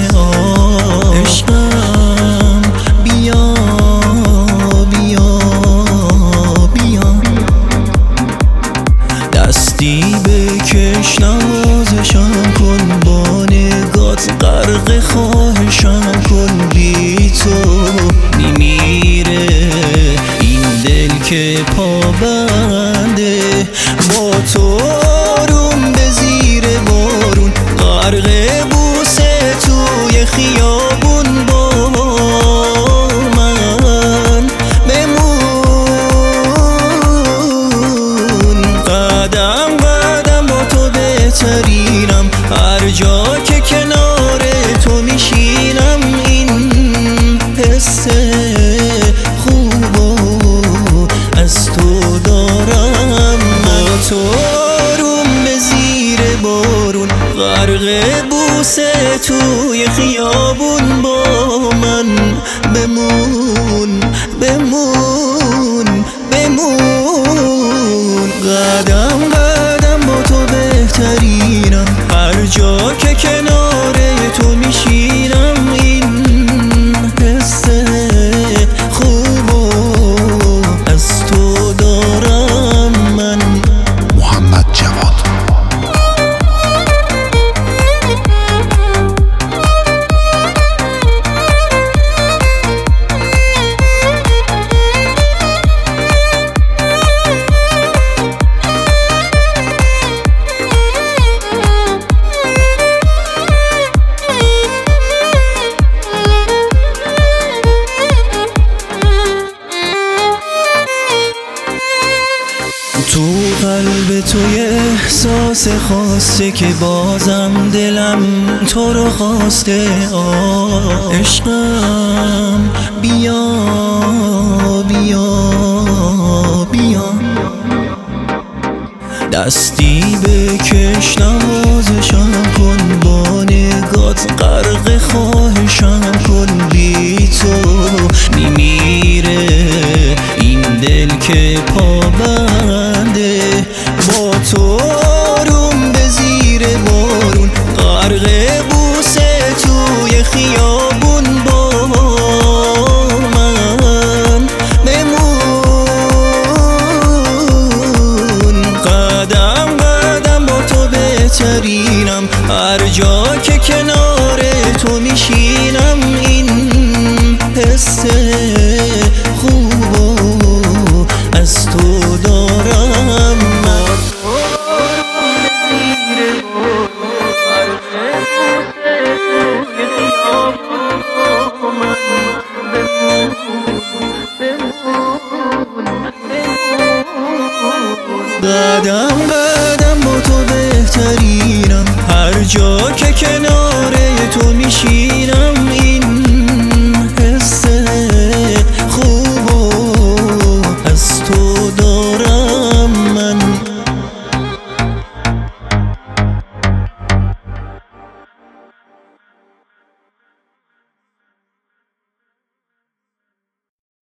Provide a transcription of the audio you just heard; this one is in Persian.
عشقم بیا بیا بیا، دستی بکش نوازشم کن، با نگات غرق خواهشم کن. بی تو میمیره این دل که پابنده، با تو آروم به زیر بارون، غرق بوسه توی خیابون. با من بمون، قدم قدم با تو بهترینم، هر جا که کنار تو میشینم. این حس خوبو از تو دارم، با تو آروم به زیر بارون، غرق بوسه توی خیابون. با من بمون بمون بمون، قدم قدم با تو بهترینم، هر جا که کنار تو میشینم. این حس خوبو از تو دارم من. محمد جواد. تو قلب توی احساس خاصه که بازم دلم تو رو خواسته. عشقم بیا بیا بیا، دستی بکش نوازشم کن، با نگات غرق خواهشم کن. بی تو میمیره این دل که پابنده، با تو آروم به زیر بارون، غرق بوسه توی خیابون. با من بمون، قدم قدم با تو بهترینم، هر جا که کنار تو میشی